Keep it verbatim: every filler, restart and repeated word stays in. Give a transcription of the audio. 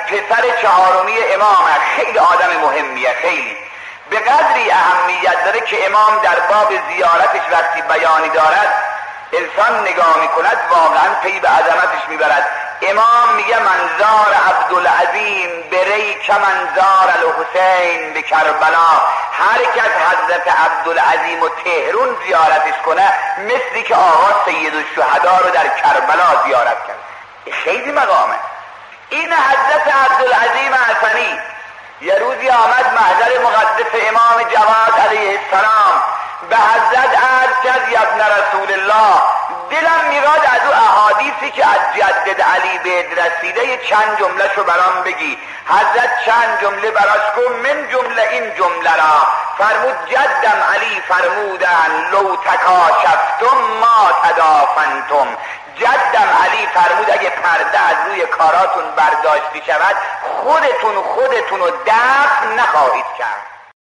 پسر چهارمی امام است، خیلی آدم مهمیه، خیلی به قدری اهمیت داره که امام در باب زیارتش وقتی بیانی دارد انسان نگاه میکند واقعا پی به عظمتش میبرد. امام میگه منظار عبدالعظیم بری که منظار الحسین به کربلا. هر کس حضرت عبدالعظیم و تهرون زیارتش کنه مثلی که آقا سید الشهدا رو در کربلا زیارت کرد. خیلی مقامه. این حضرت عبدالعظیم حسنی یه روزی آمد محضر مقدس امام جواد علیه السلام، به حضرت عرض کرد یا ابن رسول الله، دلم میراد از او احادیثی که از جدد علی بهت رسیده چند جمله شو برام بگی. حضرت چند جمله براش گفت، من جمله این جمله را فرمود جدم علی فرمودن لو تکاشفتم ما تدافنتم. جدم علی فرمود اگه پرده از روی کاراتون برداشتی شود خودتون خودتون رو دفن نخواهید کرد.